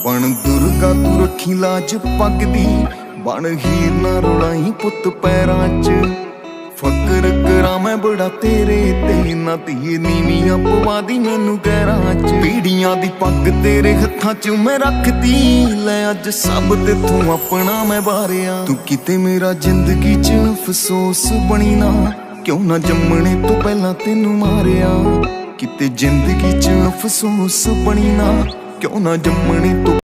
ਬਣ ਦੁਰਗਾ ਤੂੰ ਰੱਖੀ ਲਾਜ ਪੱਗ ਦੀ, ਬਣ ਹੀਰ ਨਾ ਰੁਲਾਈ ਪੁੱਤ ਪੈਰਾਂ 'ਚ। ਫਕਰ ਕਰਾਂ ਮੈਂ ਬੜਾ ਤੇਰੇ ਤੇ, ਨਾ ਧੀਏ ਨੀਵੀਆਂ ਪਵਾ ਦੀ ਮੈਨੂੰ ਗਹਿਰਾਂ 'ਚ। ਪੀੜੀਆਂ ਦੀ ਪੱਗ ਤੇਰੇ ਹੱਥਾਂ 'ਚ ਮੈਂ ਰੱਖਦੀ, ਲੈ ਅੱਜ ਸਭ ਤੇਥੋਂ ਆਪਣਾ ਮੈਂ ਵਾਰਿਆ। ਤੂੰ ਕਿਤੇ ਮੇਰਾ ਜ਼ਿੰਦਗੀ 'ਚ ਅਫਸੋਸ ਬਣੀ ਨਾ, ਕਿਉਂ ਨਾ ਜੰਮਣੇ ਤੋਂ ਪਹਿਲਾਂ ਤੈਨੂੰ ਮਾਰਿਆ। ਕਿਤੇ ਜ਼ਿੰਦਗੀ 'ਚ ਅਫਸੋਸ ਬਣੀ ਨਾ, ਕਿਉਂ ਨਾ ਜੰਮਣੇ ਤੋਂ